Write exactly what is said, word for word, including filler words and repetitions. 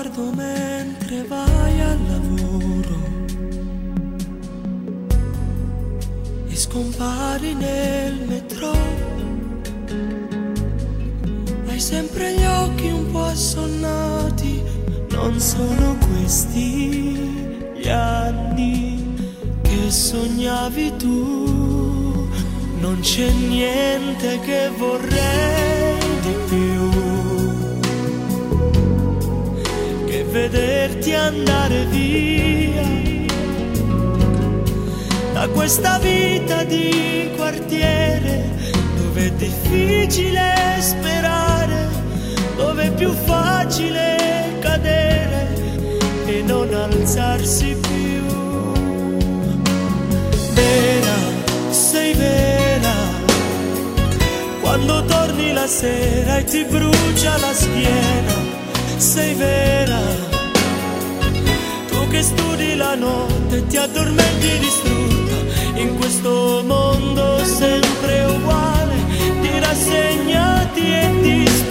guardo mentre vai al lavoro e scompari nel metro. Hai sempre gli occhi un po' assonnati, non sono questi gli anni che sognavi tu. Non c'è niente che vorrei di più che vederti andare via da questa vita di quartiere, dove è difficile sperare, dove è più facile cadere e non alzarsi più. Vera, sei vera, quando torni la sera e ti brucia la schiena. Sei vera, tu che studi la notte e ti addormenti distrutta in questo mondo sempre uguale di rassegnati e di